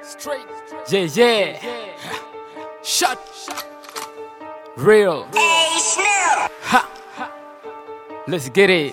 Straight. Yeah. Shut. Real. Ha. Let's get it.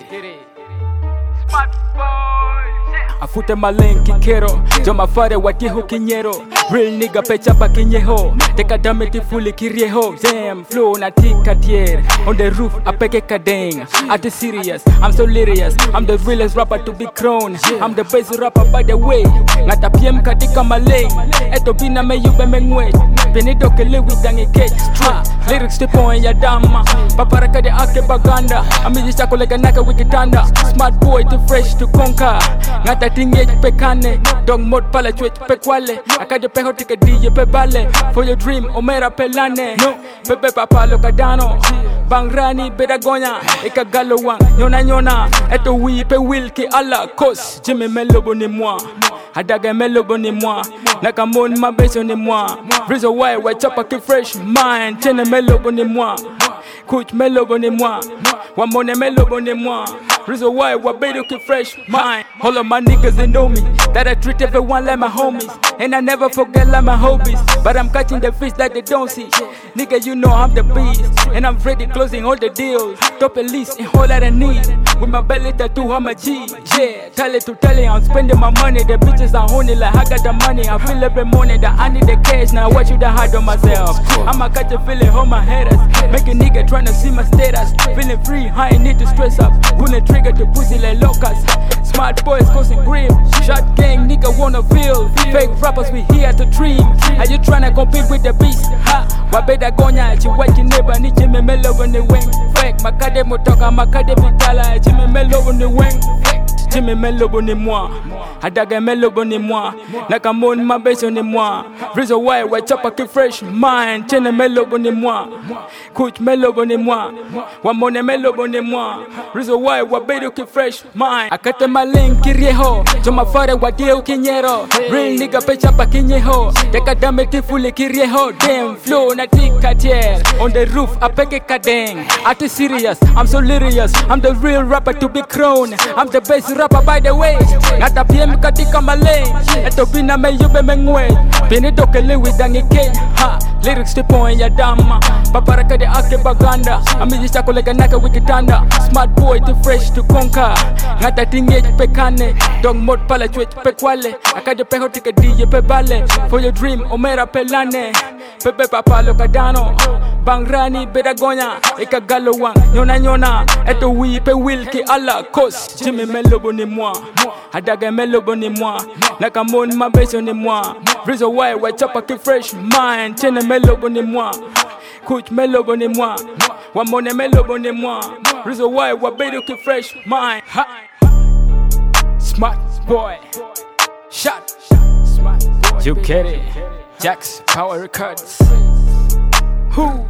Afute malenki kero Joma fare watiho kinyero Real nigga pecha pa kinyeho Teka dameti fully kirieho Damn flow na tika tier On the roof apeke kadeng Ati serious, I'm so lyrious I'm the realest rapper to be crowned I'm the best rapper by the way Ngata PM katika maleng Eto bina me yube me ngwe Penido kele widangi kech Lyrics tipo en ya dama Paparaka de ake baganda Amijisha kolega naka wikitanda Smart boy too fresh to conquer Ngata tingej pekane Dog mod pala chwech pekwale Akade peho tike diye pebale For your dream omera pelane No, pepe papalo kadano Bangrani bedagonya Eka galo wang nyona Eto wipe wilki ala kos Jimmy Melobo ni moi Adaga Melobo ni moi Nakamon mabeso ni moi Reason why chapa ki fresh mind Chene Melobo ni moi Coach Melobo ni moi Wamone Melobo ni moi Reason why bedo ki fresh mind All of my niggas they know me That I treat everyone like my homies And I never forget like my hobbies But I'm catching the fish that they don't see Nigga you know I'm the beast And I'm ready closing all the deals Top at least in all that I need With my belly tattoo I'm a G Yeah, tell it to tell it I'm spending my money The bitches are honey like I got the money I feel every morning that I need the cash Now I want you to hide on myself I'ma catch a feeling on my haters Make a nigga tryna see my status Feeling free, I ain't need to stress up Pulling trigger to pussy like locusts Smart boys causing grip Shot gang nigga wanna feel Fake rappers we here to dream Are you tryna compete with the beast? Ha! Wabeda gonya chiwachi neba ni Jimmy Melobo ni weng Fake makade motoka makade bitala Jimmy Melobo ni weng Jimmy Melobo ni moi Adaga Melobo ni moi Nakamon mabeso ni moi Reason why chapa ki fresh mind Chene Melobo ni moi Coach Melobo ni moi Wamone Melobo ni moi Reason why bedo ki fresh mind Akate maleng kirieho Joma fare wadeo kinyero Real nigga pecha pa kinyeho Teka dameti fully kirieho Damn flow na tika tier On the roof apeke kadeng Ati serious, I'm so lyrious I'm the real rapper to be crowned I'm the best rapper by the way Ngata PM katika maleng Eto bina me yube me ngwe Penido kele widangi kech Lyrics tipo en ya dama Paparaka de ake baganda Amijisha kolega naka wikitanda Smart boy too fresh to conquer Ngata tingej pekane Dog mod pala chwech pekwale Akade peho tike diye pebale For your dream omera pelane Pepe papalo kadano Bangrani bedagonya Eka galo wang nyona Eto wipe wilki ala kos Jimmy Melobo ni moi Adaga Melobo ni moi Nakamon mabeso ni moi Reason why chapa ki fresh mind Chene Melobo ni moi Coach Melobo ni moi Wamone Melobo ni moi Reason why bedo ki fresh mind Smart boy Shot Smart boy You get it Jax Power Records Who